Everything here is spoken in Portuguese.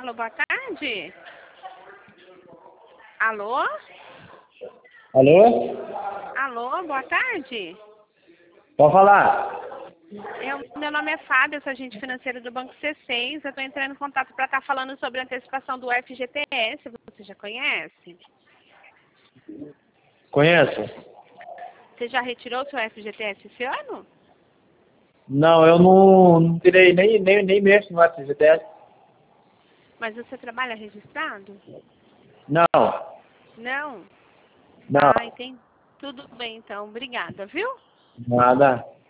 Alô, boa tarde. Alô? Alô? Alô, boa tarde. Pode falar. Meu nome é Fábio, eu sou agente financeiro do Banco C6. Eu estou entrando em contato para estar falando sobre a antecipação do FGTS. Você já conhece? Conheço? Você já retirou seu FGTS esse ano? Não, eu não tirei nem mexo no FGTS. Mas você trabalha registrado? Não, Não? não, Ah, entendi. Tudo bem, então. Obrigada, viu? nada.